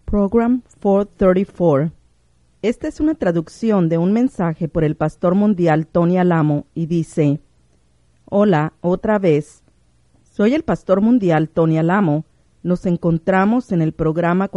Program 434. Esta es una traducción de un mensaje por el pastor mundial Tony Alamo y dice: Hola, otra vez. Soy el pastor mundial Tony Alamo. Nos encontramos en el programa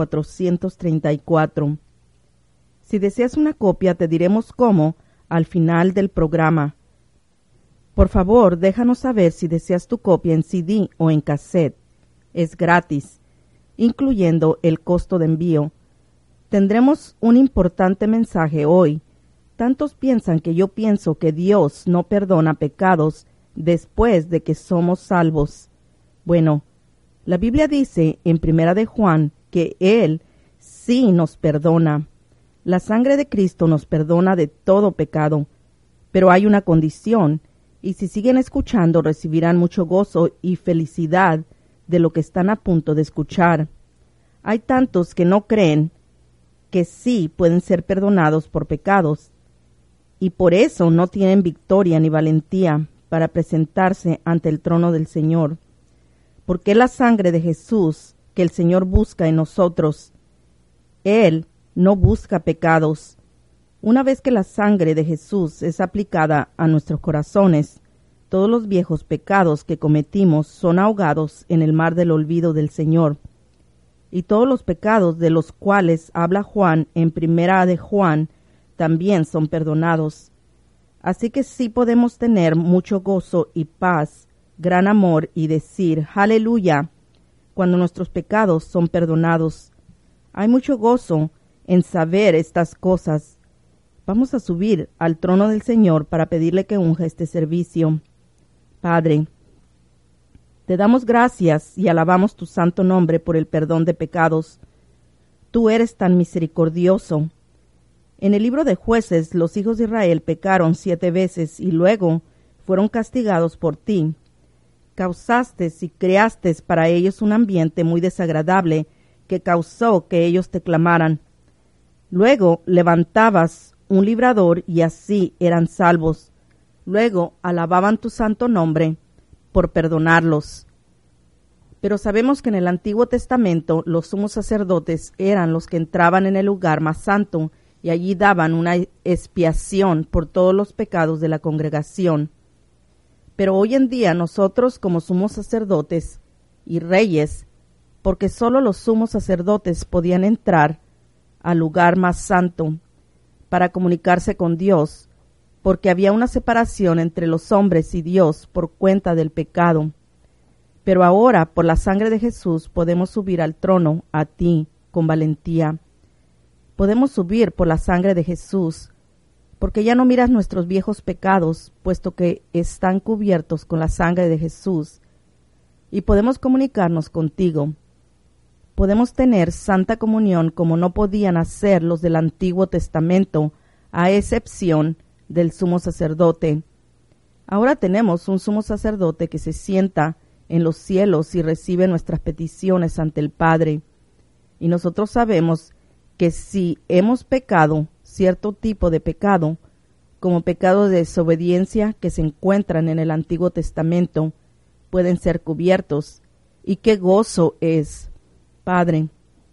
434. Si deseas una copia, te diremos cómo al final del programa. Por favor, déjanos saber si deseas tu copia en CD o en cassette. Es gratis, incluyendo el costo de envío. Tendremos un importante mensaje hoy. Tantos piensan que yo pienso que Dios no perdona pecados después de que somos salvos. Bueno, la Biblia dice en 1 de Juan que Él sí nos perdona. La sangre de Cristo nos perdona de todo pecado. Pero hay una condición, y si siguen escuchando recibirán mucho gozo y felicidad de lo que están a punto de escuchar. Hay tantos que no creen que sí pueden ser perdonados por pecados, y por eso no tienen victoria ni valentía para presentarse ante el trono del Señor. Porque la sangre de Jesús que el Señor busca en nosotros. Él no busca pecados. Una vez que la sangre de Jesús es aplicada a nuestros corazones, todos los viejos pecados que cometimos son ahogados en el mar del olvido del Señor. Y todos los pecados de los cuales habla Juan en 1 de Juan también son perdonados. Así que sí podemos tener mucho gozo y paz, gran amor y decir aleluya cuando nuestros pecados son perdonados. Hay mucho gozo en saber estas cosas. Vamos a subir al trono del Señor para pedirle que unja este servicio. Padre, te damos gracias y alabamos tu santo nombre por el perdón de pecados. Tú eres tan misericordioso. En el libro de Jueces, los hijos de Israel pecaron 7 veces y luego fueron castigados por ti. Causaste y creaste para ellos un ambiente muy desagradable que causó que ellos te clamaran. Luego levantabas un librador y así eran salvos. Luego alababan tu santo nombre por perdonarlos. Pero sabemos que en el Antiguo Testamento los sumos sacerdotes eran los que entraban en el lugar más santo y allí daban una expiación por todos los pecados de la congregación. Pero hoy en día nosotros como sumos sacerdotes y reyes, porque solo los sumos sacerdotes podían entrar al lugar más santo para comunicarse con Dios, porque había una separación entre los hombres y Dios por cuenta del pecado. Pero ahora, por la sangre de Jesús, podemos subir al trono a ti con valentía. Podemos subir por la sangre de Jesús, porque ya no miras nuestros viejos pecados, puesto que están cubiertos con la sangre de Jesús, y podemos comunicarnos contigo. Podemos tener santa comunión como no podían hacer los del Antiguo Testamento, a excepción del sumo sacerdote. Ahora tenemos un sumo sacerdote que se sienta en los cielos y recibe nuestras peticiones ante el Padre. Y nosotros sabemos que si hemos pecado cierto tipo de pecado, como pecados de desobediencia que se encuentran en el Antiguo Testamento, pueden ser cubiertos. Y qué gozo es, Padre.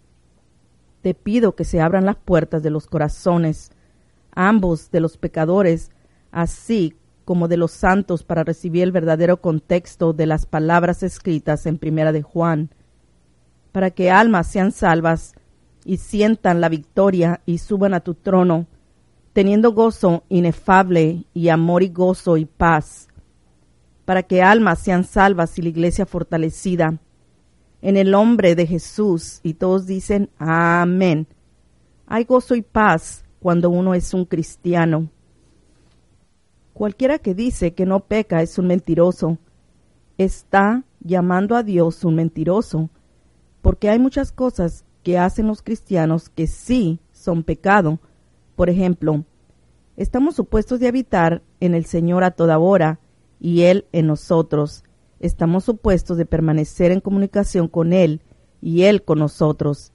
Te pido que se abran las puertas de los corazones, ambos de los pecadores, así como de los santos, para recibir el verdadero contexto de las palabras escritas en 1 de Juan, para que almas sean salvas y sientan la victoria y suban a tu trono, teniendo gozo inefable y amor y gozo y paz, para que almas sean salvas y la iglesia fortalecida en el nombre de Jesús. Y todos dicen amén. Hay gozo y paz cuando uno es un cristiano. Cualquiera que dice que no peca es un mentiroso. Está llamando a Dios un mentiroso, porque hay muchas cosas que hacen los cristianos que sí son pecado. Por ejemplo, estamos supuestos de habitar en el Señor a toda hora y Él en nosotros. Estamos supuestos de permanecer en comunicación con Él y Él con nosotros.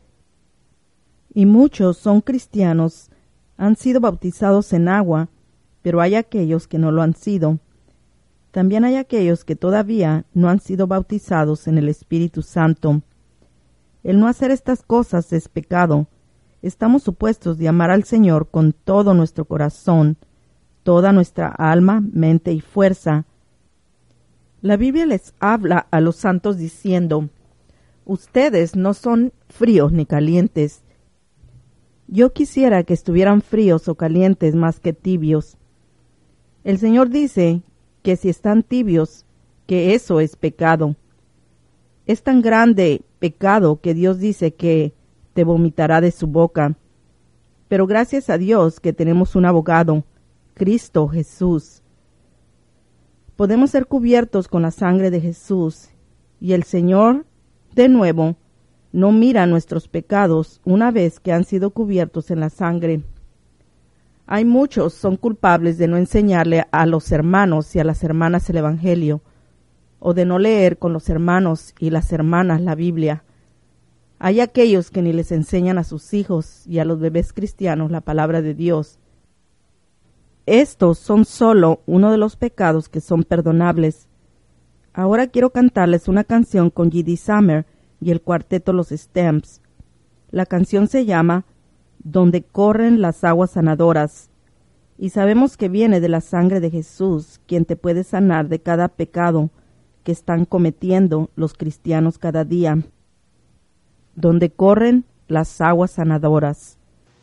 Y muchos son cristianos, han sido bautizados en agua, pero hay aquellos que no lo han sido. También hay aquellos que todavía no han sido bautizados en el Espíritu Santo. El no hacer estas cosas es pecado. Estamos supuestos de amar al Señor con todo nuestro corazón, toda nuestra alma, mente y fuerza. La Biblia les habla a los santos diciendo: ustedes no son fríos ni calientes. Yo quisiera que estuvieran fríos o calientes más que tibios. El Señor dice que si están tibios, que eso es pecado. Es tan grande pecado que Dios dice que te vomitará de su boca. Pero gracias a Dios que tenemos un abogado, Cristo Jesús. Podemos ser cubiertos con la sangre de Jesús, y el Señor, de nuevo, no mira nuestros pecados una vez que han sido cubiertos en la sangre. Hay muchos son culpables de no enseñarle a los hermanos y a las hermanas el Evangelio, o de no leer con los hermanos y las hermanas la Biblia. Hay aquellos que ni les enseñan a sus hijos y a los bebés cristianos la palabra de Dios. Estos son solo uno de los pecados que son perdonables. Ahora quiero cantarles una canción con J.D. Summer y el cuarteto Los Stamps. La canción se llama Donde corren las aguas sanadoras, y sabemos que viene de la sangre de Jesús, quien te puede sanar de cada pecado que están cometiendo los cristianos cada día. Donde corren las aguas sanadoras.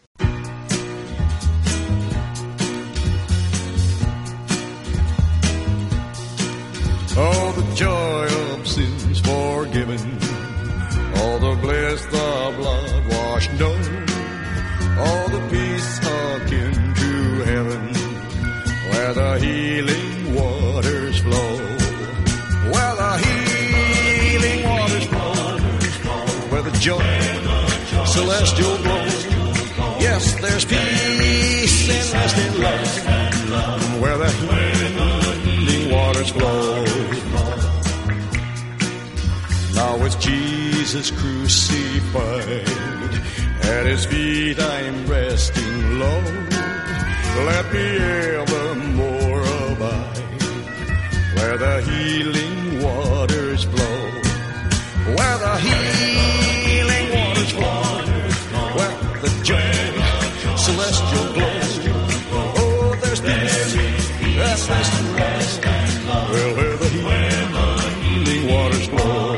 Oh, the joy of sins forgiven, all the bliss the blood washed known, all the peace akin to heaven, where the healing waters flow, where the healing waters flow, where the joy, celestial glow. Yes, there's peace and rest in love, where the healing waters flow. Now with Jesus crucified, at His feet I'm resting low. Let me evermore abide, where the healing waters flow, where the healing waters flow, where the joy, celestial glow. Oh, there's peace, that's rest and rest, well, where the healing waters flow.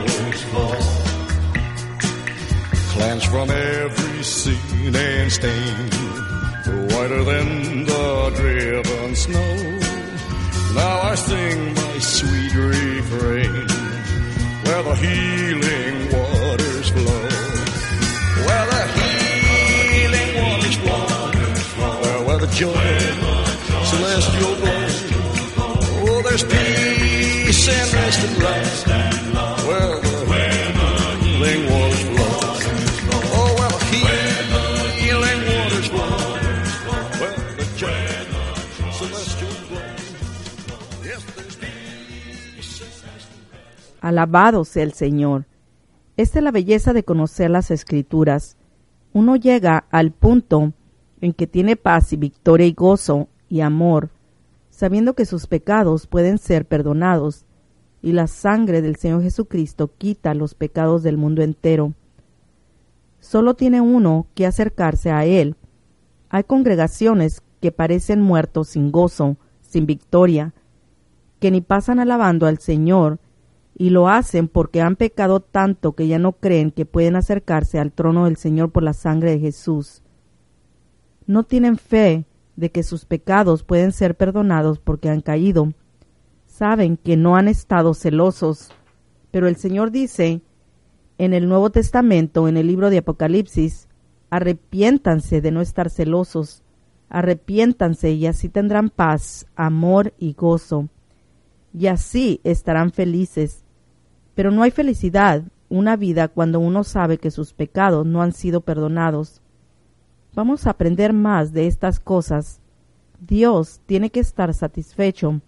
Cleansed from every sin and stain, whiter than the driven snow. Now I sing my sweet refrain, where the healing waters flow, where the healing waters flow, where the joy, celestial glow. Oh, there's peace and rest and life, where the healing waters flow. Oh, where the healing waters flow, where the joy, celestial glow. Yes, there's peace and rest. Alabado sea el Señor. Esta es la belleza de conocer las Escrituras. Uno llega al punto en que tiene paz y victoria y gozo y amor, sabiendo que sus pecados pueden ser perdonados, y la sangre del Señor Jesucristo quita los pecados del mundo entero. Solo tiene uno que acercarse a Él. Hay congregaciones que parecen muertos sin gozo, sin victoria, que ni pasan alabando al Señor, y lo hacen porque han pecado tanto que ya no creen que pueden acercarse al trono del Señor por la sangre de Jesús. No tienen fe de que sus pecados pueden ser perdonados porque han caído. Saben que no han estado celosos, pero el Señor dice en el Nuevo Testamento, en el libro de Apocalipsis: arrepiéntanse de no estar celosos, arrepiéntanse y así tendrán paz, amor y gozo, y así estarán felices. Pero no hay felicidad, una vida, cuando uno sabe que sus pecados no han sido perdonados. Vamos a aprender más de estas cosas. Dios tiene que estar satisfecho.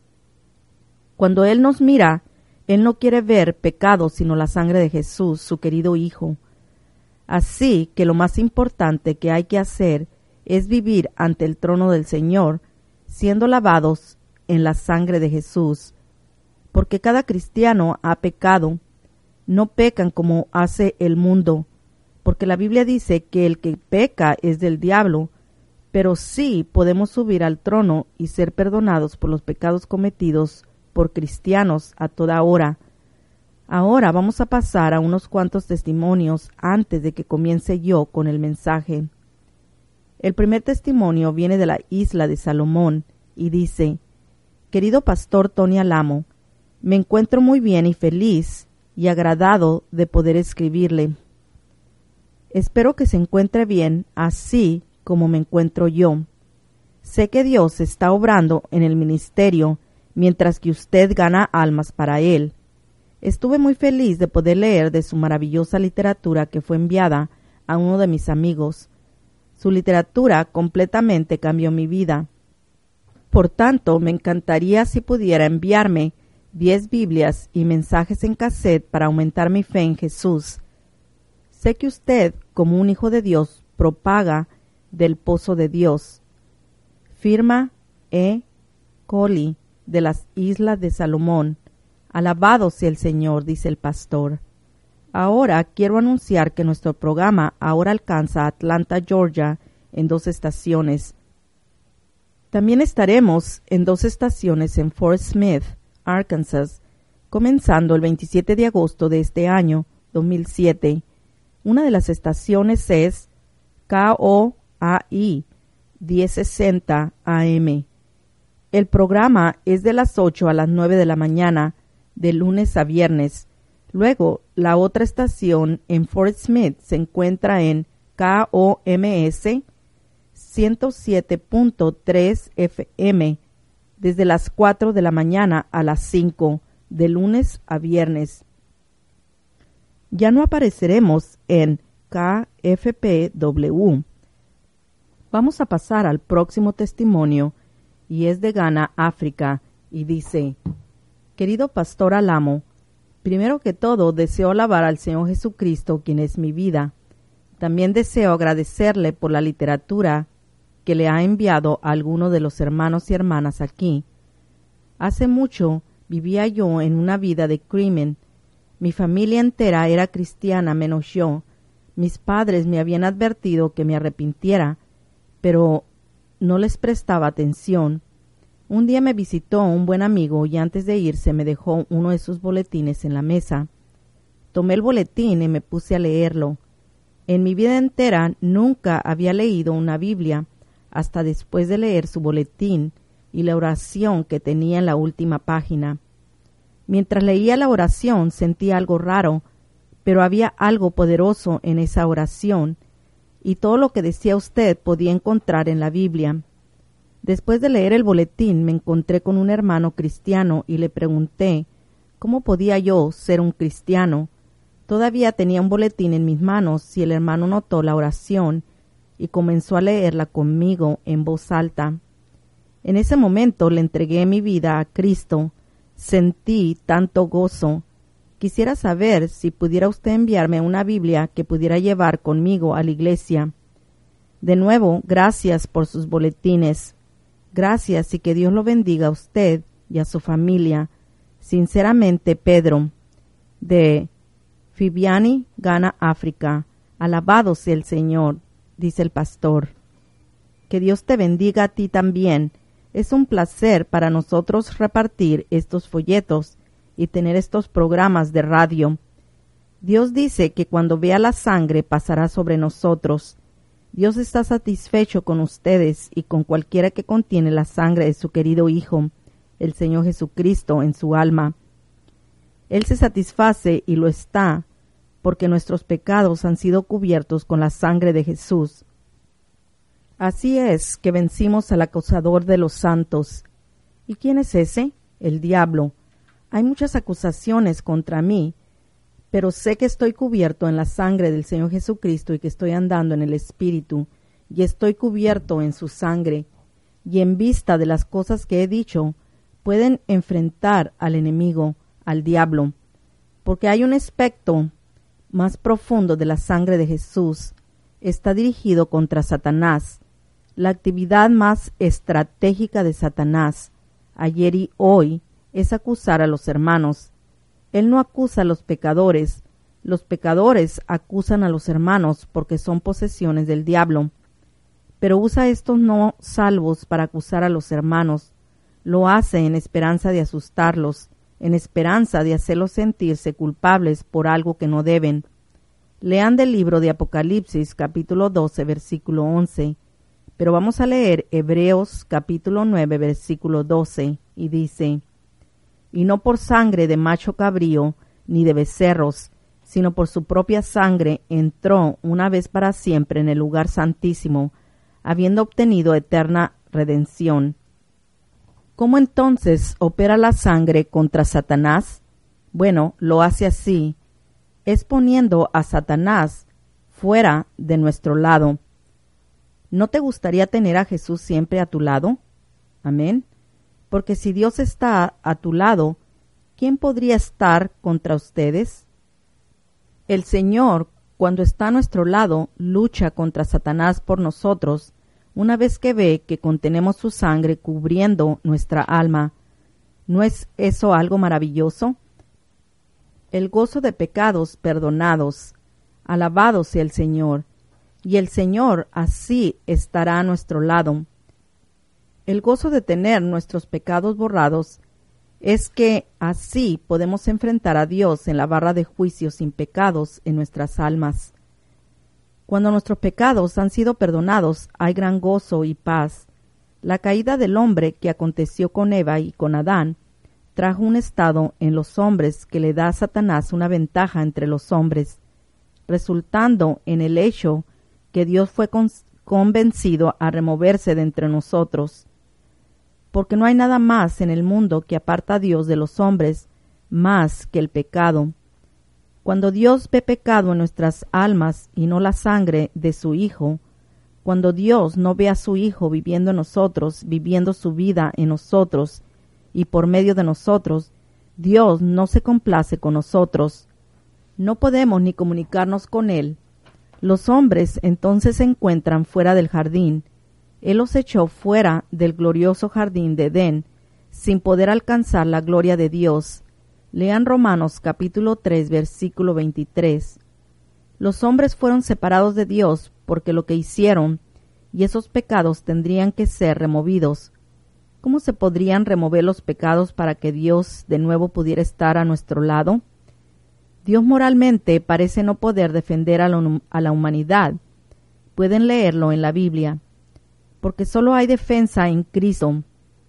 Cuando Él nos mira, Él no quiere ver pecado sino la sangre de Jesús, su querido Hijo. Así que lo más importante que hay que hacer es vivir ante el trono del Señor, siendo lavados en la sangre de Jesús, porque cada cristiano ha pecado. no pecan como hace el mundo, porque la Biblia dice que el que peca es del diablo, pero sí podemos subir al trono y ser perdonados por los pecados cometidos por cristianos a toda hora. Ahora vamos a pasar a unos cuantos testimonios antes de que comience yo con el mensaje. El primer testimonio viene de la isla de Salomón y dice: Querido pastor Tony Alamo, me encuentro muy bien y feliz y agradado de poder escribirle. Espero que se encuentre bien, así como me encuentro yo. Sé que Dios está obrando en el ministerio mientras que usted gana almas para Él. Estuve muy feliz de poder leer de su maravillosa literatura que fue enviada a uno de mis amigos. Su literatura completamente cambió mi vida. Por tanto, me encantaría si pudiera enviarme 10 Biblias y mensajes en cassette para aumentar mi fe en Jesús. Sé que usted, como un hijo de Dios, propaga del pozo de Dios. Firma E. Coley, de las Islas de Salomón. Alabado sea el Señor, dice el pastor. Ahora quiero anunciar que nuestro programa ahora alcanza Atlanta, Georgia, en 2 estaciones. También estaremos en 2 estaciones en Fort Smith, Arkansas, comenzando el 27 de agosto de este año, 2007. Una de las estaciones es KOAI 1060 AM. El programa es de las 8 a las 9 de la mañana, de lunes a viernes. Luego, la otra estación en Fort Smith se encuentra en KOMS 107.3 FM, desde las 4 de la mañana a las 5, de lunes a viernes. Ya no apareceremos en KFPW. Vamos a pasar al próximo testimonio, y es de Ghana, África, y dice: Querido pastor Alamo, primero que todo deseo alabar al Señor Jesucristo, quien es mi vida. También deseo agradecerle por la literatura que le ha enviado a alguno de los hermanos y hermanas aquí. Hace mucho vivía yo en una vida de crimen. Mi familia entera era cristiana menos yo. Mis padres me habían advertido que me arrepintiera, pero no les prestaba atención. Un día me visitó un buen amigo y antes de irse me dejó uno de sus boletines en la mesa. Tomé el boletín y me puse a leerlo. En mi vida entera nunca había leído una Biblia hasta después de leer su boletín y la oración que tenía en la última página. Mientras leía la oración sentí algo raro, pero había algo poderoso en esa oración, y todo lo que decía usted podía encontrar en la Biblia. Después de leer el boletín me encontré con un hermano cristiano y le pregunté cómo podía yo ser un cristiano. Todavía tenía un boletín en mis manos y el hermano notó la oración y comenzó a leerla conmigo en voz alta. En ese momento le entregué mi vida a Cristo. Sentí tanto gozo. Quisiera saber si pudiera usted enviarme una Biblia que pudiera llevar conmigo a la iglesia. De nuevo, gracias por sus boletines. Gracias y que Dios lo bendiga a usted y a su familia. Sinceramente, Pedro, de Fibiani, Ghana, África. Alabado sea el Señor, dice el pastor. Que Dios te bendiga a ti también. Es un placer para nosotros repartir estos folletos y tener estos programas de radio. Dios dice que cuando vea la sangre pasará sobre nosotros. Dios está satisfecho con ustedes y con cualquiera que contiene la sangre de su querido Hijo, el Señor Jesucristo, en su alma. Él se satisface y lo está, porque nuestros pecados han sido cubiertos con la sangre de Jesús. Así es que vencimos al acusador de los santos. ¿Y quién es ese? El diablo. Hay muchas acusaciones contra mí, pero sé que estoy cubierto en la sangre del Señor Jesucristo y que estoy andando en el Espíritu, y estoy cubierto en su sangre. Y en vista de las cosas que he dicho, pueden enfrentar al enemigo, al diablo, porque hay un aspecto más profundo de la sangre de Jesús. Está dirigido contra Satanás. La actividad más estratégica de Satanás, ayer y hoy, es acusar a los hermanos. Él no acusa a los pecadores acusan a los hermanos porque son posesiones del diablo. Pero usa estos no salvos para acusar a los hermanos. Lo hace en esperanza de asustarlos, en esperanza de hacerlos sentirse culpables por algo que no deben. Lean del libro de Apocalipsis, capítulo 12, versículo 11. Pero vamos a leer Hebreos, capítulo 9, versículo 12, y dice: Y no por sangre de macho cabrío, ni de becerros, sino por su propia sangre entró una vez para siempre en el lugar santísimo, habiendo obtenido eterna redención. ¿Cómo entonces opera la sangre contra Satanás? Bueno, lo hace así, es poniendo a Satanás fuera de nuestro lado. ¿No te gustaría tener a Jesús siempre a tu lado? Amén. Porque si Dios está a tu lado, ¿quién podría estar contra ustedes? El Señor, cuando está a nuestro lado, lucha contra Satanás por nosotros, una vez que ve que contenemos su sangre cubriendo nuestra alma. ¿No es eso algo maravilloso? El gozo de pecados perdonados. Alabado sea el Señor. Y el Señor así estará a nuestro lado. El gozo de tener nuestros pecados borrados es que así podemos enfrentar a Dios en la barra de juicio sin pecados en nuestras almas. Cuando nuestros pecados han sido perdonados, hay gran gozo y paz. La caída del hombre que aconteció con Eva y con Adán trajo un estado en los hombres que le da a Satanás una ventaja entre los hombres, resultando en el hecho que Dios fue convencido a removerse de entre nosotros. Porque no hay nada más en el mundo que aparta a Dios de los hombres más que el pecado. Cuando Dios ve pecado en nuestras almas y no la sangre de su Hijo, cuando Dios no ve a su Hijo viviendo en nosotros, viviendo su vida en nosotros y por medio de nosotros, Dios no se complace con nosotros. No podemos ni comunicarnos con Él. Los hombres entonces se encuentran fuera del jardín. Él los echó fuera del glorioso jardín de Edén, sin poder alcanzar la gloria de Dios. Lean Romanos capítulo 3, versículo 23. Los hombres fueron separados de Dios porque lo que hicieron, y esos pecados tendrían que ser removidos. ¿Cómo se podrían remover los pecados para que Dios de nuevo pudiera estar a nuestro lado? Dios moralmente parece no poder defender a la humanidad. Pueden leerlo en la Biblia. Porque solo hay defensa en Cristo.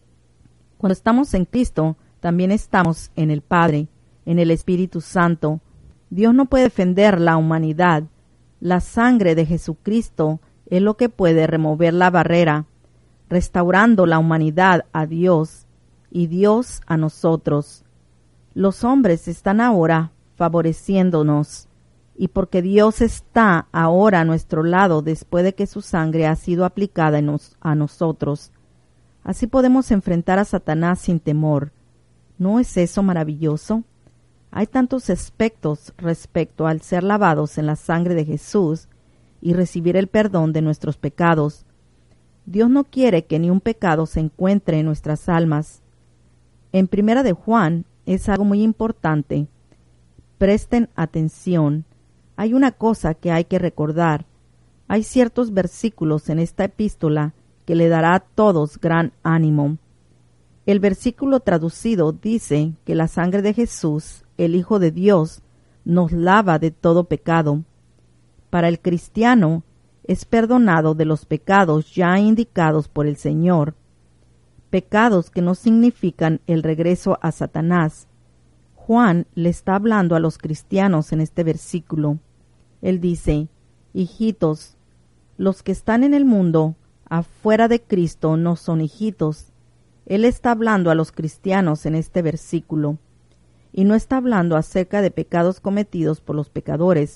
Cuando estamos en Cristo, también estamos en el Padre, en el Espíritu Santo. Dios no puede defender la humanidad. La sangre de Jesucristo es lo que puede remover la barrera, restaurando la humanidad a Dios y Dios a nosotros. Los hombres están ahora favoreciéndonos, y porque Dios está ahora a nuestro lado después de que su sangre ha sido aplicada a nosotros. Así podemos enfrentar a Satanás sin temor. ¿No es eso maravilloso? Hay tantos aspectos respecto al ser lavados en la sangre de Jesús y recibir el perdón de nuestros pecados. Dios no quiere que ni un pecado se encuentre en nuestras almas. En 1 de Juan es algo muy importante. Presten atención. Hay una cosa que hay que recordar. Hay ciertos versículos en esta epístola que le dará a todos gran ánimo. El versículo traducido dice que la sangre de Jesús, el Hijo de Dios, nos lava de todo pecado. Para el cristiano es perdonado de los pecados ya indicados por el Señor. Pecados que no significan el regreso a Satanás. Juan le está hablando a los cristianos en este versículo. Él dice: hijitos, los que están en el mundo afuera de Cristo no son hijitos. Él está hablando a los cristianos en este versículo. Y no está hablando acerca de pecados cometidos por los pecadores,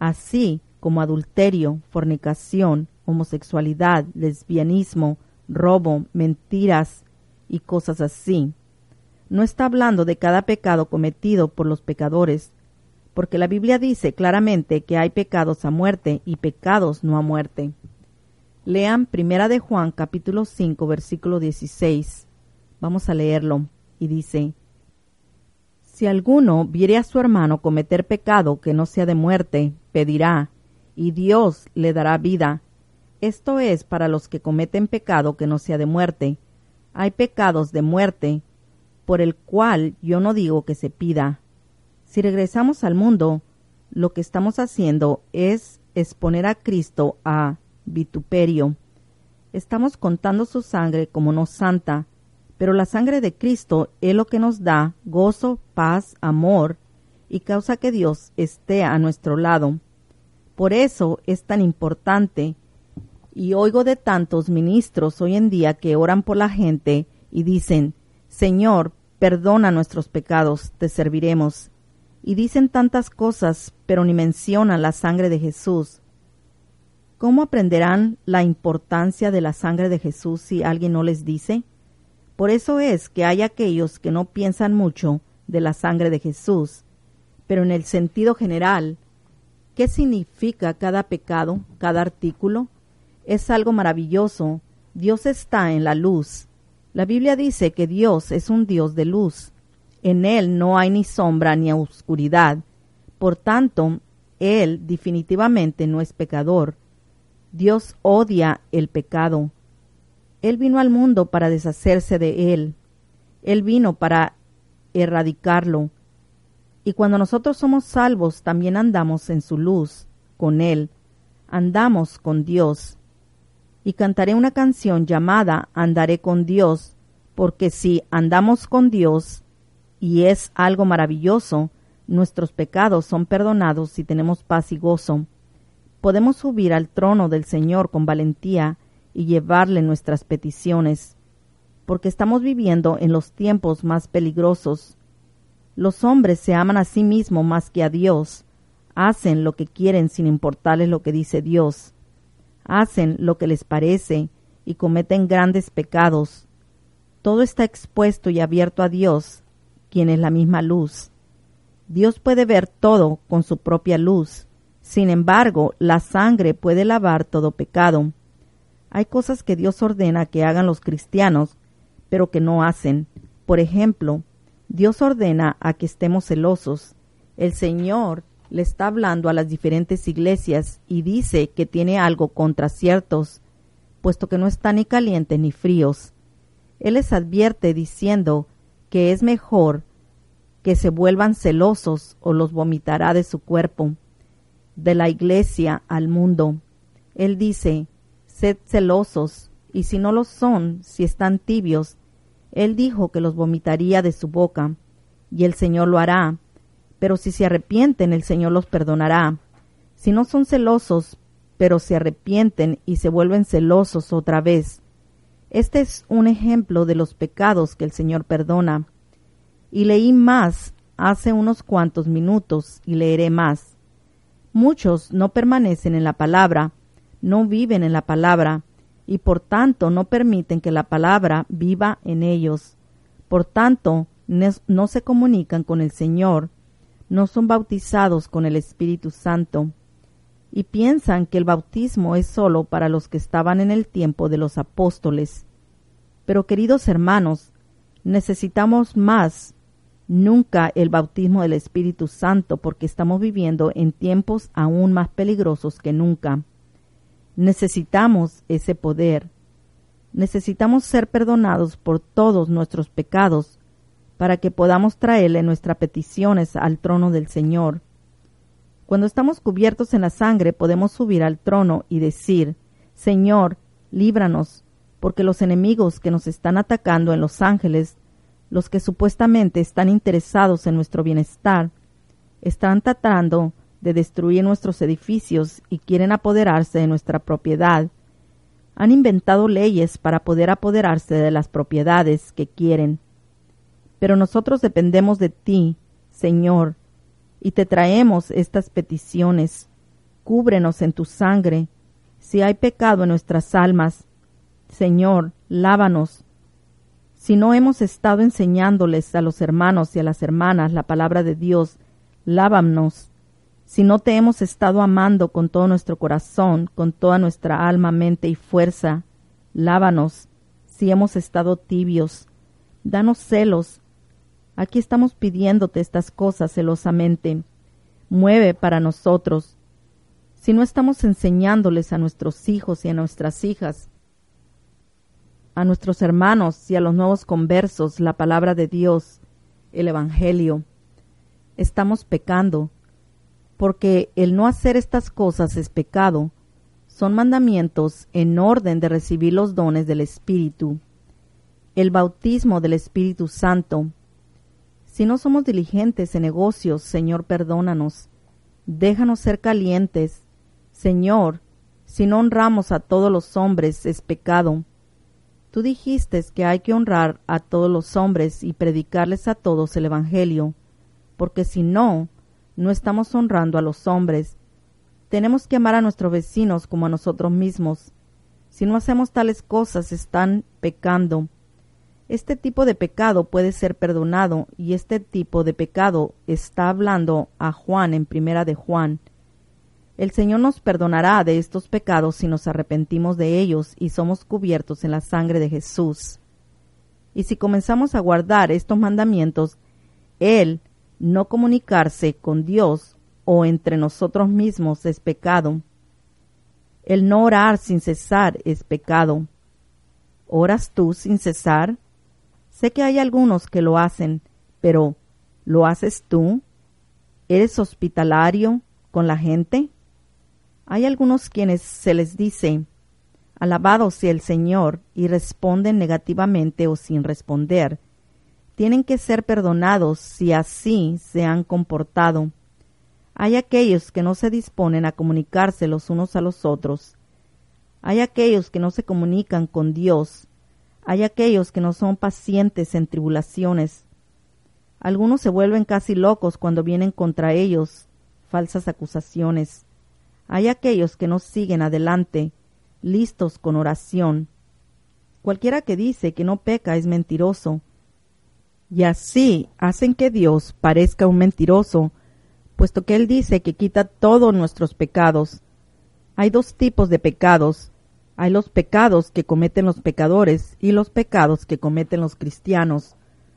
así como adulterio, fornicación, homosexualidad, lesbianismo, robo, mentiras y cosas así. No está hablando de cada pecado cometido por los pecadores, porque la Biblia dice claramente que hay pecados a muerte y pecados no a muerte. Lean 1 de Juan capítulo 5 versículo 16. Vamos a leerlo y dice: Si alguno viere a su hermano cometer pecado que no sea de muerte, pedirá, y Dios le dará vida. Esto es para los que cometen pecado que no sea de muerte. Hay pecados de muerte, por el cual yo no digo que se pida. Si regresamos al mundo, lo que estamos haciendo es exponer a Cristo a vituperio. Estamos contando su sangre como no santa, pero la sangre de Cristo es lo que nos da gozo, paz, amor y causa que Dios esté a nuestro lado. Por eso es tan importante, y oigo de tantos ministros hoy en día que oran por la gente y dicen, Señor, perdona nuestros pecados, te serviremos. Y dicen tantas cosas, pero ni mencionan la sangre de Jesús. ¿Cómo aprenderán la importancia de la sangre de Jesús si alguien no les dice? Por eso es que hay aquellos que no piensan mucho de la sangre de Jesús, pero en el sentido general, ¿qué significa cada pecado, cada artículo? Es algo maravilloso. Dios está en la luz. La Biblia dice que Dios es un Dios de luz. En Él no hay ni sombra ni oscuridad. Por tanto, Él definitivamente no es pecador. Dios odia el pecado. Él vino al mundo para deshacerse de él. Él vino para erradicarlo. Y cuando nosotros somos salvos, también andamos en su luz, con Él. Andamos con Dios. Y cantaré una canción llamada Andaré con Dios, porque si andamos con Dios, y es algo maravilloso, nuestros pecados son perdonados y tenemos paz y gozo. Podemos subir al trono del Señor con valentía y llevarle nuestras peticiones, porque estamos viviendo en los tiempos más peligrosos. Los hombres se aman a sí mismos más que a Dios. Hacen lo que quieren sin importarles lo que dice Dios. Hacen lo que les parece y cometen grandes pecados. Todo está expuesto y abierto a Dios, quien es la misma luz. Dios puede ver todo con su propia luz. Sin embargo, la sangre puede lavar todo pecado. Hay cosas que Dios ordena que hagan los cristianos, pero que no hacen. Por ejemplo, Dios ordena a que estemos celosos. El Señor le está hablando a las diferentes iglesias y dice que tiene algo contra ciertos, puesto que no están ni calientes ni fríos. Él les advierte diciendo que es mejor que se vuelvan celosos o los vomitará de su cuerpo, de la iglesia al mundo. Él dice, sed celosos, y si no lo son, si están tibios, Él dijo que los vomitaría de su boca, y el Señor lo hará. Pero si se arrepienten, el Señor los perdonará. Si no son celosos, pero se arrepienten y se vuelven celosos otra vez. Este es un ejemplo de los pecados que el Señor perdona. Y leí más hace unos cuantos minutos, y leeré más. Muchos no permanecen en la palabra, no viven en la palabra, y por tanto no permiten que la palabra viva en ellos. Por tanto, no se comunican con el Señor, no son bautizados con el Espíritu Santo, y piensan que el bautismo es solo para los que estaban en el tiempo de los apóstoles. Pero, queridos hermanos, necesitamos más nunca el bautismo del Espíritu Santo, porque estamos viviendo en tiempos aún más peligrosos que nunca. Necesitamos ese poder. Necesitamos ser perdonados por todos nuestros pecados para que podamos traerle nuestras peticiones al trono del Señor. Cuando estamos cubiertos en la sangre, podemos subir al trono y decir, Señor, líbranos, porque los enemigos que nos están atacando en Los Ángeles, los que supuestamente están interesados en nuestro bienestar, están tratando de destruir nuestros edificios y quieren apoderarse de nuestra propiedad. Han inventado leyes para poder apoderarse de las propiedades que quieren. Pero nosotros dependemos de ti, Señor, y te traemos estas peticiones. Cúbrenos en tu sangre. Si hay pecado en nuestras almas, Señor, lávanos. Si no hemos estado enseñándoles a los hermanos y a las hermanas la palabra de Dios, lávanos. Si no te hemos estado amando con todo nuestro corazón, con toda nuestra alma, mente y fuerza, lávanos. Si hemos estado tibios, danos celos, Aquí estamos pidiéndote estas cosas celosamente. Mueve para nosotros. Si no estamos enseñándoles a nuestros hijos y a nuestras hijas, a nuestros hermanos y a los nuevos conversos la palabra de Dios, el Evangelio, estamos pecando, porque el no hacer estas cosas es pecado. Son mandamientos en orden de recibir los dones del Espíritu, el bautismo del Espíritu Santo. Si no somos diligentes en negocios, Señor, perdónanos. Déjanos ser calientes. Señor, si no honramos a todos los hombres, es pecado. Tú dijiste que hay que honrar a todos los hombres y predicarles a todos el Evangelio, porque si no, no estamos honrando a los hombres. Tenemos que amar a nuestros vecinos como a nosotros mismos. Si no hacemos tales cosas, están pecando. Este tipo de pecado puede ser perdonado, y este tipo de pecado está hablando a Juan en Primera de Juan. El Señor nos perdonará de estos pecados si nos arrepentimos de ellos y somos cubiertos en la sangre de Jesús. Y si comenzamos a guardar estos mandamientos, el no comunicarse con Dios o entre nosotros mismos es pecado. El no orar sin cesar es pecado. ¿Oras tú sin cesar? Sé que hay algunos que lo hacen, pero ¿lo haces tú? ¿Eres hospitalario con la gente? Hay algunos quienes se les dice, alabado sea el Señor, y responden negativamente o sin responder. Tienen que ser perdonados si así se han comportado. Hay aquellos que no se disponen a comunicarse los unos a los otros. Hay aquellos que no se comunican con Dios. Hay aquellos que no son pacientes en tribulaciones. Algunos se vuelven casi locos cuando vienen contra ellos falsas acusaciones. Hay aquellos que no siguen adelante, listos con oración. Cualquiera que dice que no peca es mentiroso. Y así hacen que Dios parezca un mentiroso, puesto que Él dice que quita todos nuestros pecados. Hay dos tipos de pecados. Hay los pecados que cometen los pecadores y los pecados que cometen los cristianos.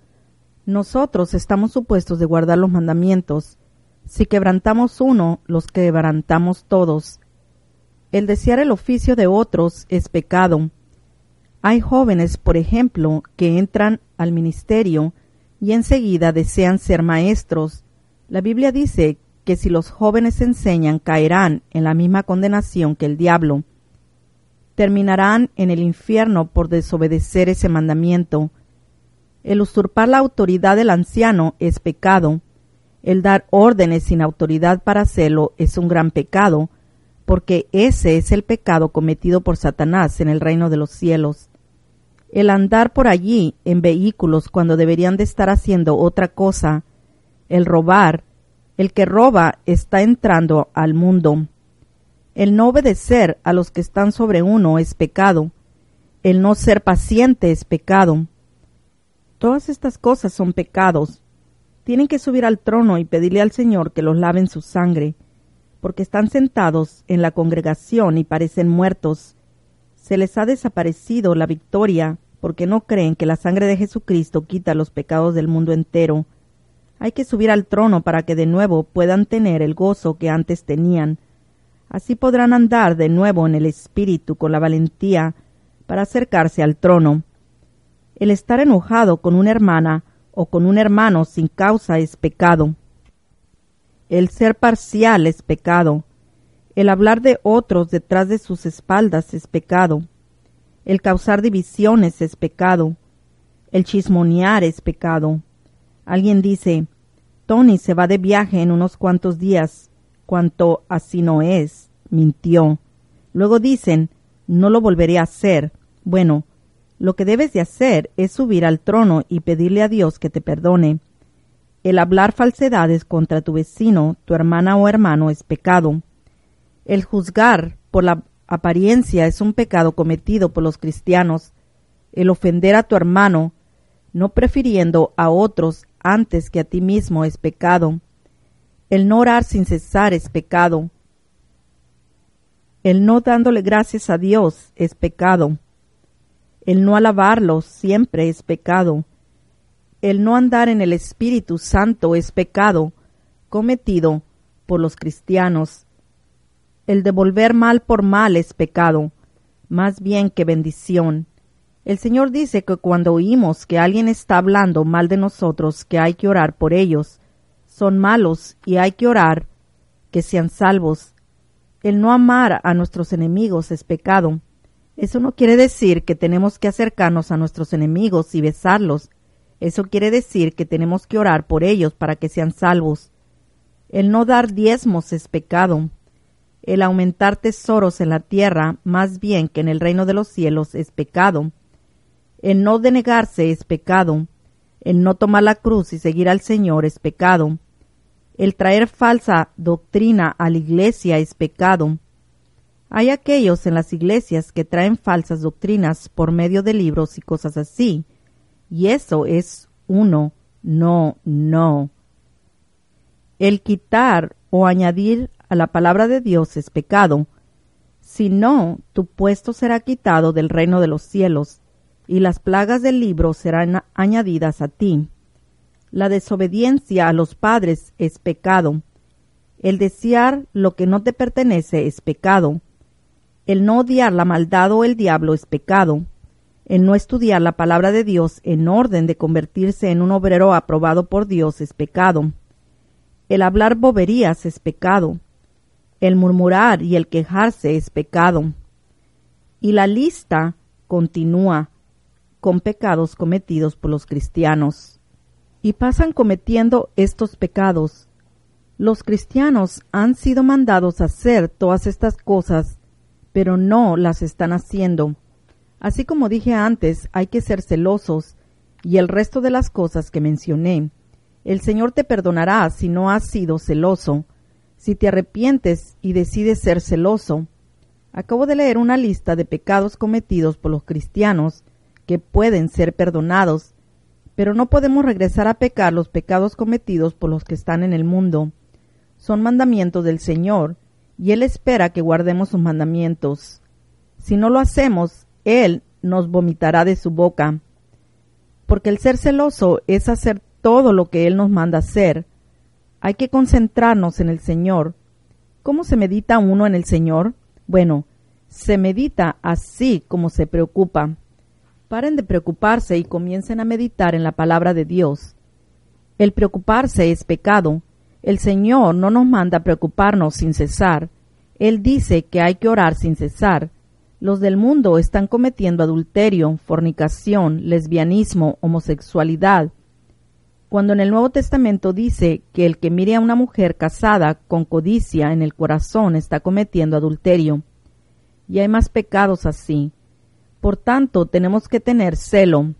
Nosotros estamos supuestos de guardar los mandamientos. Si quebrantamos uno, los quebrantamos todos. El desear el oficio de otros es pecado. Hay jóvenes, por ejemplo, que entran al ministerio y enseguida desean ser maestros. La Biblia dice que si los jóvenes enseñan, caerán en la misma condenación que el diablo. Terminarán en el infierno por desobedecer ese mandamiento. El usurpar la autoridad del anciano es pecado. El dar órdenes sin autoridad para hacerlo es un gran pecado, porque ese es el pecado cometido por Satanás en el reino de los cielos. El andar por allí en vehículos cuando deberían de estar haciendo otra cosa. El robar. El que roba está entrando al mundo. El no obedecer a los que están sobre uno es pecado. El no ser paciente es pecado. Todas estas cosas son pecados. Tienen que subir al trono y pedirle al Señor que los lave en su sangre, porque están sentados en la congregación y parecen muertos. Se les ha desaparecido la victoria, porque no creen que la sangre de Jesucristo quita los pecados del mundo entero. Hay que subir al trono para que de nuevo puedan tener el gozo que antes tenían. Así podrán andar de nuevo en el Espíritu con la valentía para acercarse al trono. El estar enojado con una hermana o con un hermano sin causa es pecado. El ser parcial es pecado. El hablar de otros detrás de sus espaldas es pecado. El causar divisiones es pecado. El chismonear es pecado. Alguien dice, Tony se va de viaje en unos cuantos días. Cuanto así no es, mintió. Luego dicen, no lo volveré a hacer. Bueno, lo que debes de hacer es subir al trono y pedirle a Dios que te perdone. El hablar falsedades contra tu vecino, tu hermana o hermano es pecado. El juzgar por la apariencia es un pecado cometido por los cristianos. El ofender a tu hermano, no prefiriendo a otros antes que a ti mismo, es pecado. El no orar sin cesar es pecado. El no dándole gracias a Dios es pecado. El no alabarlo siempre es pecado. el no andar en el Espíritu Santo es pecado cometido por los cristianos. El devolver mal por mal es pecado, más bien que bendición. El Señor dice que cuando oímos que alguien está hablando mal de nosotros, que hay que orar por ellos. Son malos y hay que orar que sean salvos. El no amar a nuestros enemigos es pecado. Eso no quiere decir que tenemos que acercarnos a nuestros enemigos y besarlos. Eso quiere decir que tenemos que orar por ellos para que sean salvos. El no dar diezmos es pecado. El aumentar tesoros en la tierra más bien que en el reino de los cielos es pecado. El no denegarse es pecado. El no tomar la cruz y seguir al Señor es pecado. El traer falsa doctrina a la iglesia es pecado. Hay aquellos en las iglesias que traen falsas doctrinas por medio de libros y cosas así. Y eso es no. El quitar o añadir a la palabra de Dios es pecado. Si no, tu puesto será quitado del reino de los cielos, y las plagas del libro serán añadidas a ti. La desobediencia a los padres es pecado. El desear lo que no te pertenece es pecado. El no odiar la maldad o el diablo es pecado. El no estudiar la palabra de Dios en orden de convertirse en un obrero aprobado por Dios es pecado. El hablar boberías es pecado. El murmurar y el quejarse es pecado. Y la lista continúa con pecados cometidos por los cristianos. Y pasan cometiendo estos pecados. Los cristianos han sido mandados a hacer todas estas cosas, pero no las están haciendo. Así como dije antes, hay que ser celosos, y el resto de las cosas que mencioné. El Señor te perdonará si no has sido celoso, si te arrepientes y decides ser celoso. Acabo de leer una lista de pecados cometidos por los cristianos que pueden ser perdonados, pero no podemos regresar a pecar los pecados cometidos por los que están en el mundo. Son mandamientos del Señor, y Él espera que guardemos sus mandamientos. Si no lo hacemos, Él nos vomitará de su boca. Porque el ser celoso es hacer todo lo que Él nos manda hacer. Hay que concentrarnos en el Señor. ¿Cómo se medita uno en el Señor? Bueno, se medita así como se preocupa. Paren de preocuparse y comiencen a meditar en la palabra de Dios. El preocuparse es pecado. El Señor no nos manda a preocuparnos sin cesar. Él dice que hay que orar sin cesar. Los del mundo están cometiendo adulterio, fornicación, lesbianismo, homosexualidad. Cuando en el Nuevo Testamento dice que el que mire a una mujer casada con codicia en el corazón está cometiendo adulterio. Y hay más pecados así. Por tanto, tenemos que tener celo.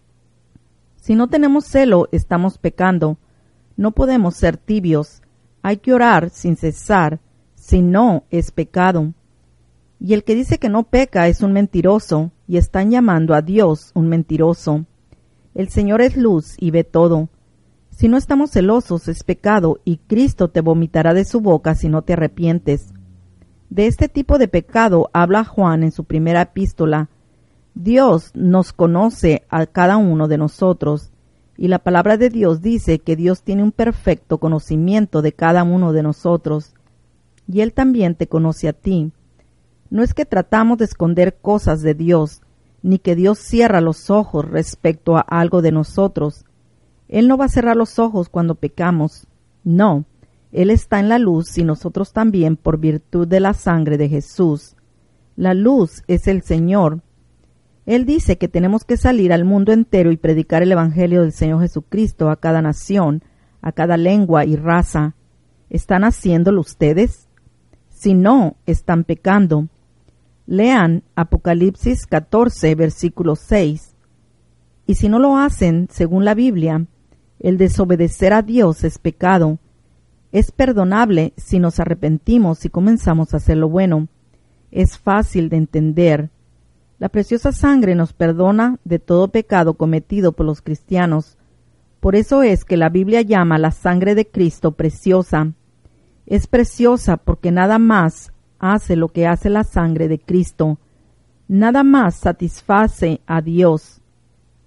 Si no tenemos celo, estamos pecando. No podemos ser tibios. Hay que orar sin cesar. Si no, es pecado. Y el que dice que no peca es un mentiroso, y están llamando a Dios un mentiroso. El Señor es luz y ve todo. Si no estamos celosos, es pecado, y Cristo te vomitará de su boca si no te arrepientes. De este tipo de pecado habla Juan en su primera epístola. Dios nos conoce a cada uno de nosotros, y la palabra de Dios dice que Dios tiene un perfecto conocimiento de cada uno de nosotros, y Él también te conoce a ti. No es que tratamos de esconder cosas de Dios, ni que Dios cierra los ojos respecto a algo de nosotros. Él no va a cerrar los ojos cuando pecamos. No, Él está en la luz y nosotros también por virtud de la sangre de Jesús. La luz es el Señor. Él dice que tenemos que salir al mundo entero y predicar el Evangelio del Señor Jesucristo a cada nación, a cada lengua y raza. ¿Están haciéndolo ustedes? Si no, están pecando. Lean Apocalipsis 14, versículo 6. Y si no lo hacen, según la Biblia, el desobedecer a Dios es pecado. Es perdonable si nos arrepentimos y comenzamos a hacer lo bueno. Es fácil de entender. La preciosa sangre nos perdona de todo pecado cometido por los cristianos. Por eso es que la Biblia llama la sangre de Cristo preciosa. Es preciosa porque nada más hace lo que hace la sangre de Cristo. Nada más satisface a Dios.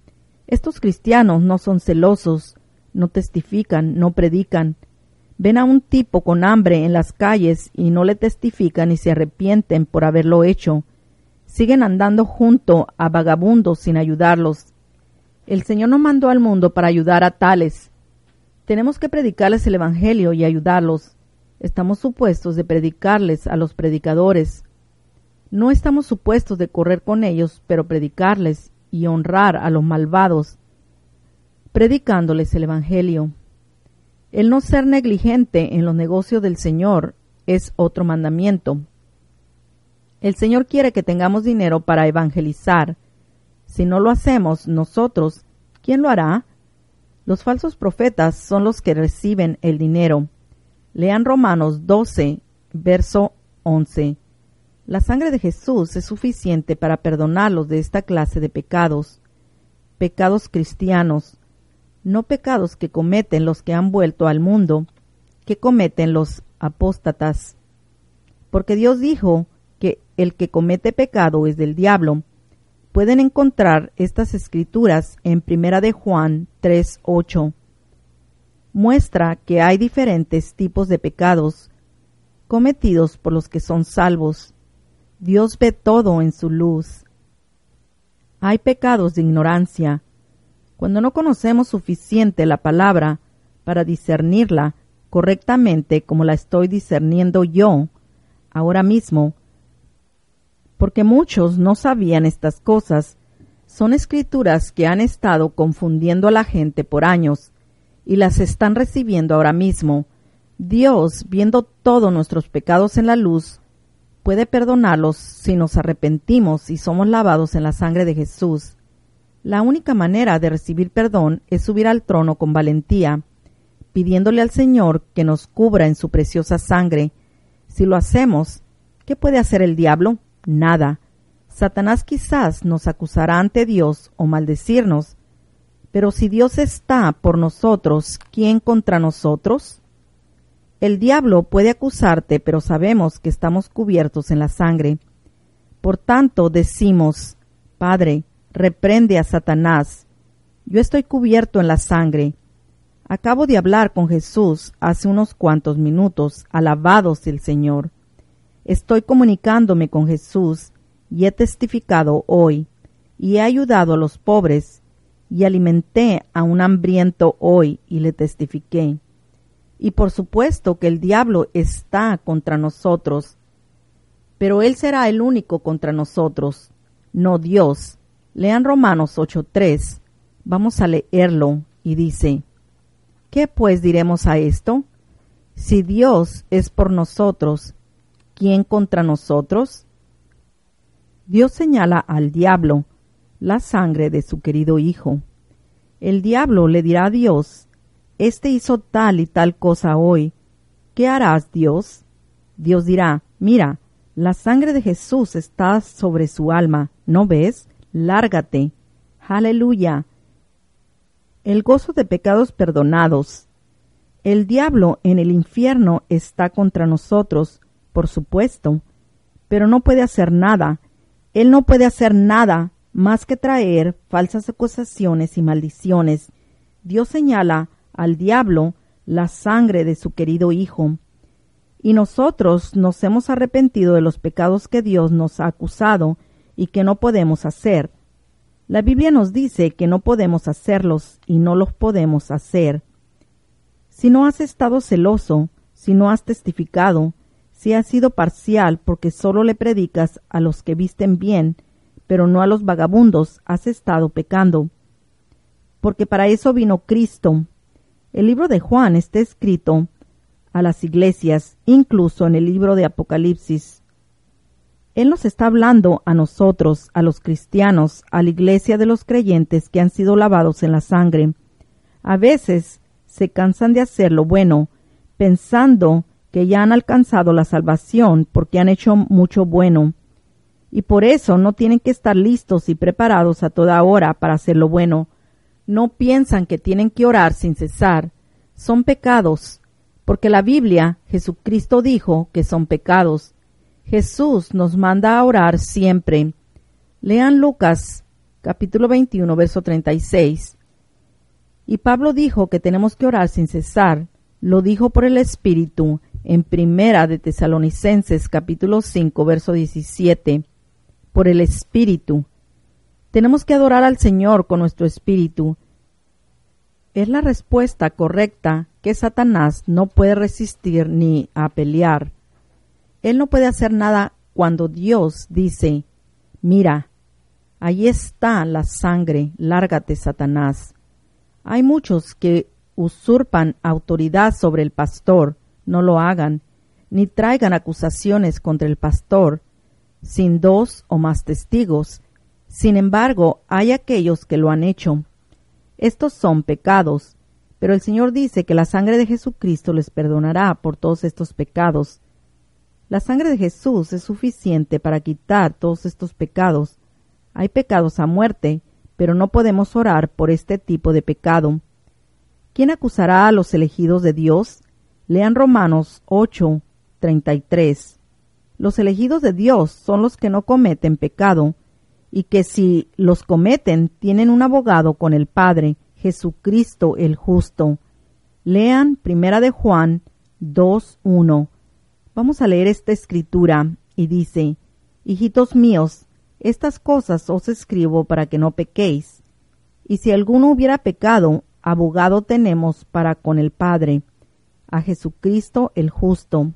Estos cristianos no son celosos, no testifican, no predican. Ven a un tipo con hambre en las calles y no le testifican y se arrepienten por haberlo hecho. Siguen andando junto a vagabundos sin ayudarlos. El Señor nos mandó al mundo para ayudar a tales. Tenemos que predicarles el Evangelio y ayudarlos. Estamos supuestos de predicarles a los predicadores. No estamos supuestos de correr con ellos, pero predicarles y honrar a los malvados, predicándoles el Evangelio. El no ser negligente en los negocios del Señor es otro mandamiento. El Señor quiere que tengamos dinero para evangelizar. Si no lo hacemos nosotros, ¿quién lo hará? Los falsos profetas son los que reciben el dinero. Lean Romanos 12, verso 11. La sangre de Jesús es suficiente para perdonarlos de esta clase de pecados. Pecados cristianos, no pecados que cometen los que han vuelto al mundo, que cometen los apóstatas. Porque Dios dijo que el que comete pecado es del diablo. Pueden encontrar estas escrituras en 1 de Juan 3:8. Muestra que hay diferentes tipos de pecados cometidos por los que son salvos. Dios ve todo en su luz. Hay pecados de ignorancia. Cuando no conocemos suficiente la palabra para discernirla correctamente como la estoy discerniendo yo ahora mismo, porque muchos no sabían estas cosas, son escrituras que han estado confundiendo a la gente por años y las están recibiendo ahora mismo. Dios, viendo todos nuestros pecados en la luz, puede perdonarlos si nos arrepentimos y somos lavados en la sangre de Jesús. La única manera de recibir perdón es subir al trono con valentía, pidiéndole al Señor que nos cubra en su preciosa sangre. Si lo hacemos, ¿qué puede hacer el diablo? Nada. Satanás quizás nos acusará ante Dios o maldecirnos, pero si Dios está por nosotros, ¿quién contra nosotros? El diablo puede acusarte, pero sabemos que estamos cubiertos en la sangre. Por tanto, decimos, Padre, reprende a Satanás. Yo estoy cubierto en la sangre. Acabo de hablar con Jesús hace unos cuantos minutos. Alabado sea el Señor. Estoy comunicándome con Jesús y he testificado hoy, y he ayudado a los pobres, y alimenté a un hambriento hoy y le testifiqué. Y por supuesto que el diablo está contra nosotros, pero él será el único contra nosotros, no Dios. Lean Romanos 8:3. Vamos a leerlo y dice, ¿qué pues diremos a esto? Si Dios es por nosotros, ¿quién contra nosotros? Dios señala al diablo la sangre de su querido Hijo. El diablo le dirá a Dios, este hizo tal y tal cosa hoy. ¿Qué harás, Dios? Dios dirá, mira, la sangre de Jesús está sobre su alma, ¿no ves? Lárgate. Aleluya. El gozo de pecados perdonados. El diablo en el infierno está contra nosotros, por supuesto, pero no puede hacer nada. Él no puede hacer nada más que traer falsas acusaciones y maldiciones. Dios señala al diablo la sangre de su querido Hijo. Y nosotros nos hemos arrepentido de los pecados que Dios nos ha acusado y que no podemos hacer. La Biblia nos dice que no podemos hacerlos y no los podemos hacer. Si no has estado celoso, si no has testificado, si has sido parcial porque solo le predicas a los que visten bien, pero no a los vagabundos, has estado pecando. Porque para eso vino Cristo. El libro de Juan está escrito a las iglesias, incluso en el libro de Apocalipsis. Él nos está hablando a nosotros, a los cristianos, a la iglesia de los creyentes que han sido lavados en la sangre. A veces se cansan de hacer lo bueno, pensando que ya han alcanzado la salvación porque han hecho mucho bueno. Y por eso no tienen que estar listos y preparados a toda hora para hacer lo bueno. No piensan que tienen que orar sin cesar. Son pecados, porque la Biblia, Jesucristo dijo que son pecados. Jesús nos manda a orar siempre. Lean Lucas capítulo 21, verso 36. Y Pablo dijo que tenemos que orar sin cesar. Lo dijo por el Espíritu en Primera de Tesalonicenses, capítulo 5, verso 17. Por el Espíritu. Tenemos que adorar al Señor con nuestro espíritu. Es la respuesta correcta que Satanás no puede resistir ni a pelear. Él no puede hacer nada cuando Dios dice: mira, ahí está la sangre, lárgate, Satanás. Hay muchos que usurpan autoridad sobre el pastor. No lo hagan, ni traigan acusaciones contra el pastor, sin 2 o más testigos. Sin embargo, hay aquellos que lo han hecho. Estos son pecados, pero el Señor dice que la sangre de Jesucristo les perdonará por todos estos pecados. La sangre de Jesús es suficiente para quitar todos estos pecados. Hay pecados a muerte, pero no podemos orar por este tipo de pecado. ¿Quién acusará a los elegidos de Dios? Lean Romanos 8, 33. Los elegidos de Dios son los que no cometen pecado, y que si los cometen tienen un abogado con el Padre, Jesucristo el justo. Lean 1 de Juan 2:1. Vamos a leer esta escritura y dice: Hijitos míos, estas cosas os escribo para que no pequéis. Y si alguno hubiera pecado, abogado tenemos para con el Padre, a Jesucristo el justo.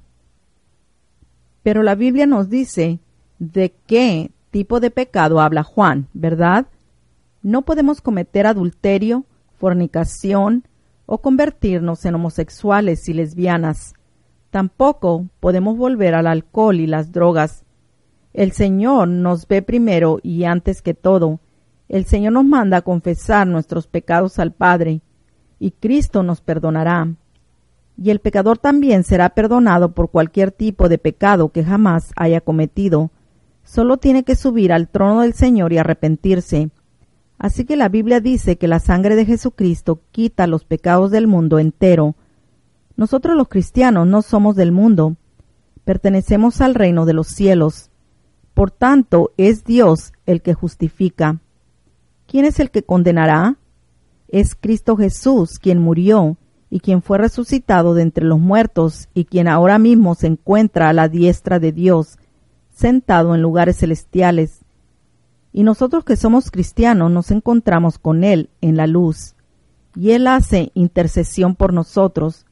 Pero la Biblia nos dice de qué tipo de pecado habla Juan, ¿verdad? No podemos cometer adulterio, fornicación o convertirnos en homosexuales y lesbianas. Tampoco podemos volver al alcohol y las drogas. El Señor nos ve primero y antes que todo. El Señor nos manda a confesar nuestros pecados al Padre, y Cristo nos perdonará. Y el pecador también será perdonado por cualquier tipo de pecado que jamás haya cometido. Solo tiene que subir al trono del Señor y arrepentirse. Así que la Biblia dice que la sangre de Jesucristo quita los pecados del mundo entero. Nosotros los cristianos no somos del mundo. Pertenecemos al reino de los cielos. Por tanto, es Dios el que justifica. ¿Quién es el que condenará? Es Cristo Jesús quien murió y quien fue resucitado de entre los muertos y quien ahora mismo se encuentra a la diestra de Dios, sentado en lugares celestiales. Y nosotros que somos cristianos nos encontramos con Él en la luz, y Él hace intercesión por nosotros.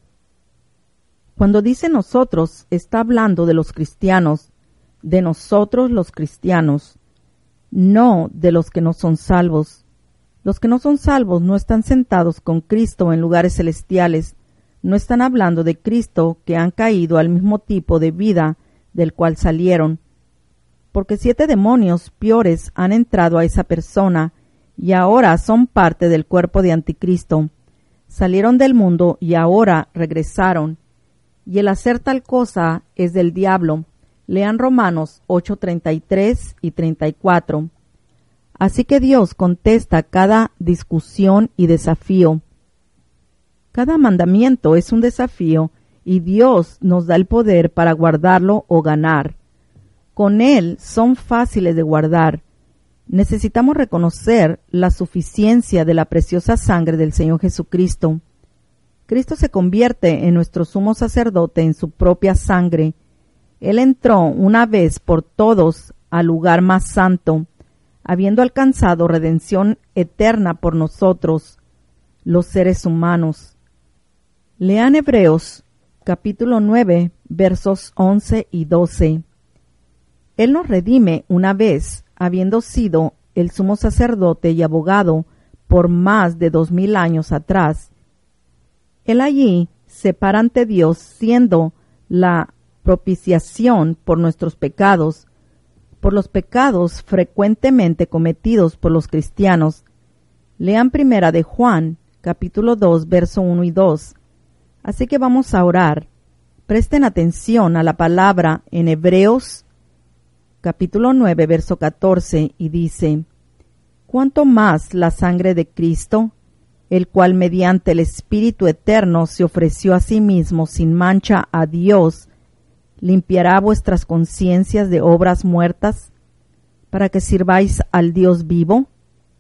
Cuando dice nosotros, está hablando de los cristianos, de nosotros los cristianos, no de los que no son salvos. Los que no son salvos no están sentados con Cristo en lugares celestiales, no están hablando de Cristo que han caído al mismo tipo de vida del cual salieron, porque 7 demonios peores han entrado a esa persona y ahora son parte del cuerpo de Anticristo. Salieron del mundo y ahora regresaron, y el hacer tal cosa es del diablo. Lean Romanos 8:33 y 34. Así que Dios contesta cada discusión y desafío. Cada mandamiento es un desafío y Dios nos da el poder para guardarlo o ganar. Con Él son fáciles de guardar. Necesitamos reconocer la suficiencia de la preciosa sangre del Señor Jesucristo. Cristo se convierte en nuestro sumo sacerdote en su propia sangre. Él entró una vez por todos al lugar más santo, habiendo alcanzado redención eterna por nosotros, los seres humanos. Lean Hebreos, capítulo 9, versos 11 y 12. Él nos redime una vez, habiendo sido el sumo sacerdote y abogado por más de 2000 años atrás. Él allí se para ante Dios, siendo la propiciación por nuestros pecados, por los pecados frecuentemente cometidos por los cristianos. Lean 1 de Juan, capítulo 2, verso 1 y 2. Así que vamos a orar. Presten atención a la palabra en Hebreos, capítulo 9, verso 14, y dice: ¿Cuánto más la sangre de Cristo, el cual mediante el Espíritu Eterno se ofreció a sí mismo sin mancha a Dios, limpiará vuestras conciencias de obras muertas, para que sirváis al Dios vivo?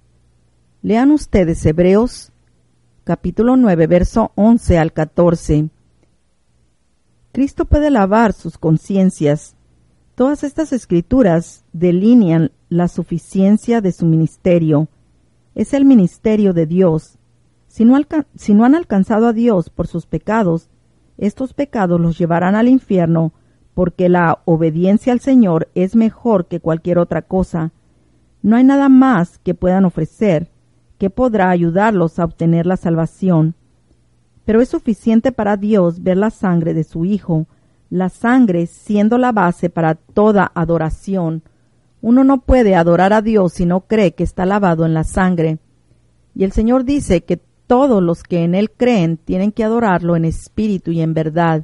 Lean ustedes Hebreos capítulo 9, verso 11 al 14. Cristo puede lavar sus conciencias. Todas estas escrituras delinean la suficiencia de su ministerio. Es el ministerio de Dios. Si no han alcanzado a Dios por sus pecados, estos pecados los llevarán al infierno, porque la obediencia al Señor es mejor que cualquier otra cosa. No hay nada más que puedan ofrecer que podrá ayudarlos a obtener la salvación. Pero es suficiente para Dios ver la sangre de su Hijo, la sangre siendo la base para toda adoración. Uno no puede adorar a Dios si no cree que está lavado en la sangre. Y el Señor dice que todos los que en Él creen tienen que adorarlo en espíritu y en verdad.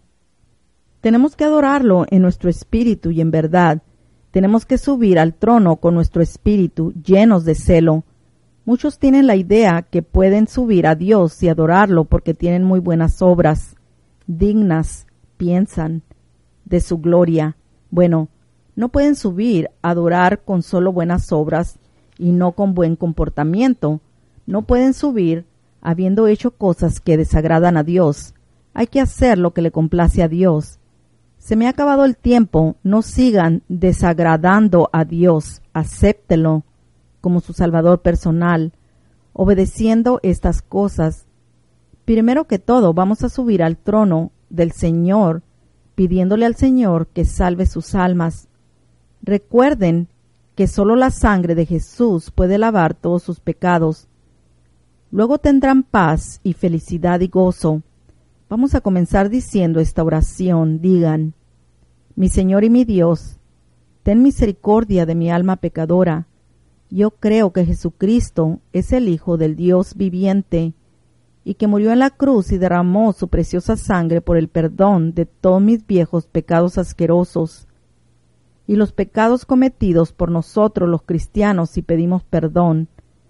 Tenemos que adorarlo en nuestro espíritu y en verdad. Tenemos que subir al trono con nuestro espíritu, llenos de celo. Muchos tienen la idea que pueden subir a Dios y adorarlo porque tienen muy buenas obras, dignas, piensan, de su gloria. Bueno, no pueden subir a adorar con solo buenas obras y no con buen comportamiento. No pueden subir habiendo hecho cosas que desagradan a Dios. Hay que hacer lo que le complace a Dios. Se me ha acabado el tiempo. No sigan desagradando a Dios. Acéptelo como su Salvador personal, obedeciendo estas cosas. Primero que todo, vamos a subir al trono del Señor, pidiéndole al Señor que salve sus almas. Recuerden que solo la sangre de Jesús puede lavar todos sus pecados. Luego tendrán paz y felicidad y gozo. Vamos a comenzar diciendo esta oración. Digan: Mi Señor y mi Dios, ten misericordia de mi alma pecadora. Yo creo que Jesucristo es el Hijo del Dios viviente y que murió en la cruz y derramó su preciosa sangre por el perdón de todos mis viejos pecados asquerosos y los pecados cometidos por nosotros los cristianos y pedimos perdón.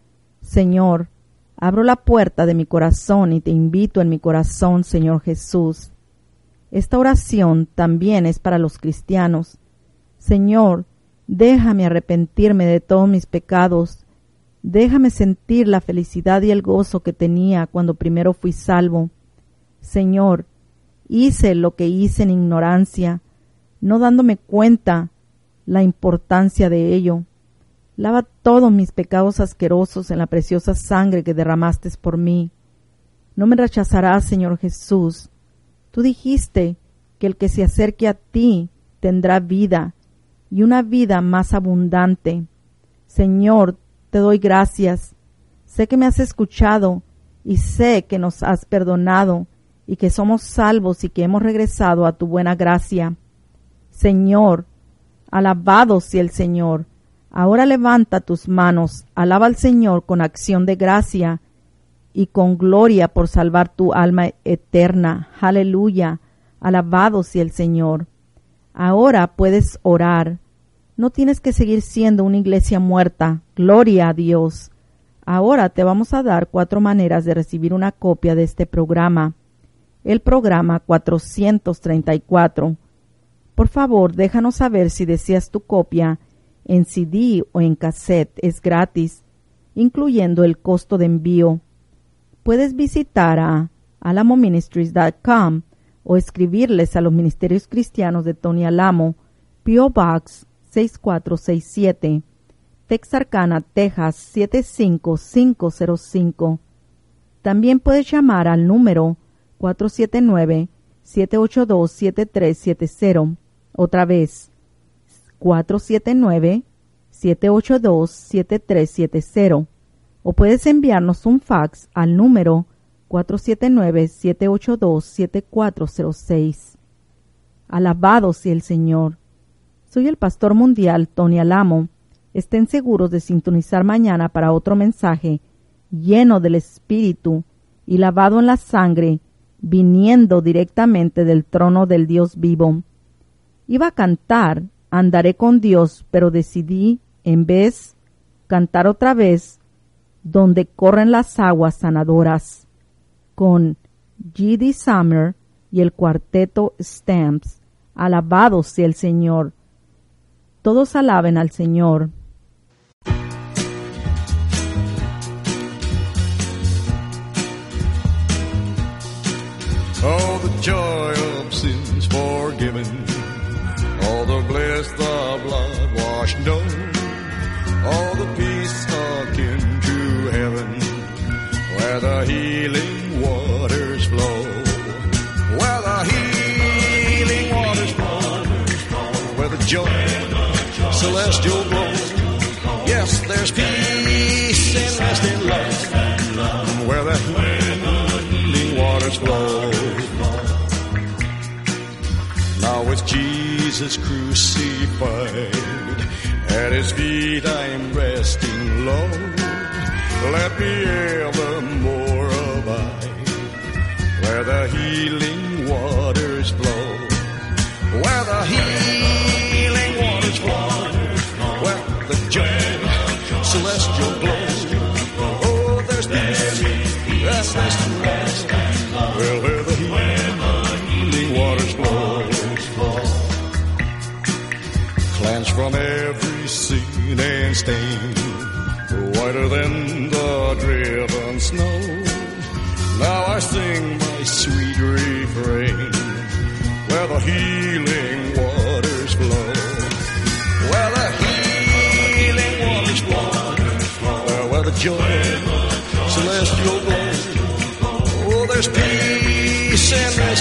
Señor, abro la puerta de mi corazón y te invito en mi corazón, Señor Jesús. Esta oración también es para los cristianos. Señor, déjame arrepentirme de todos mis pecados. Déjame sentir la felicidad y el gozo que tenía cuando primero fui salvo. Señor, hice lo que hice en ignorancia, no dándome cuenta la importancia de ello. Lava todos mis pecados asquerosos en la preciosa sangre que derramaste por mí. No me rechazarás, Señor Jesús. Tú dijiste que el que se acerque a ti tendrá vida, y una vida más abundante. Señor, te doy gracias. Sé que me has escuchado y sé que nos has perdonado y que somos salvos y que hemos regresado a tu buena gracia. Señor, alabado sea el Señor. Ahora levanta tus manos, alaba al Señor con acción de gracia y con gloria por salvar tu alma eterna. Aleluya, alabado sea el Señor. Ahora puedes orar. No tienes que seguir siendo una iglesia muerta. Gloria a Dios. Ahora te vamos a dar 4 maneras de recibir una copia de este programa. El programa 434. Por favor, déjanos saber si deseas tu copia en CD o en cassette. Es gratis, incluyendo el costo de envío. Puedes visitar a alamoministries.com o escribirles a los Ministerios Cristianos de Tony Alamo, P.O. Box 6467, Texarkana, Texas 75505. También puedes llamar al número 479-782-7370. Otra vez, 479-782-7370. O puedes enviarnos un fax al número 479-782-7406. Alabado sea el Señor. Soy el pastor mundial Tony Alamo. Estén seguros de sintonizar mañana para otro mensaje lleno del Espíritu y lavado en la sangre, viniendo directamente del trono del Dios vivo. Iba a cantar Andaré con Dios, pero decidí, en vez, cantar otra vez Donde corren las aguas sanadoras, con G.D. Summer y el cuarteto Stamps. Alabado sea el Señor. Todos alaben al Señor. the joy of sins forgiven, all the bliss the blood washed know, all the peace akin to heaven, where the healing waters flow, where the healing waters flow, where the joy celestial glow. Yes, there's peace and rest in love, where the healing waters flow. Now with Jesus crucified, at his feet I'm resting low. Let me evermore abide, where the healing waters flow, where the healing waters flow, where the joy celestial glow. Oh, there's peace, that's nice to rest, well, where the healing waters flow. Cleansed from every sin and stain, whiter than the driven snow. Now I sing my sweet refrain, where the healing waters flow, where the healing waters flow, where the joy celestial glow. Oh, there's peace and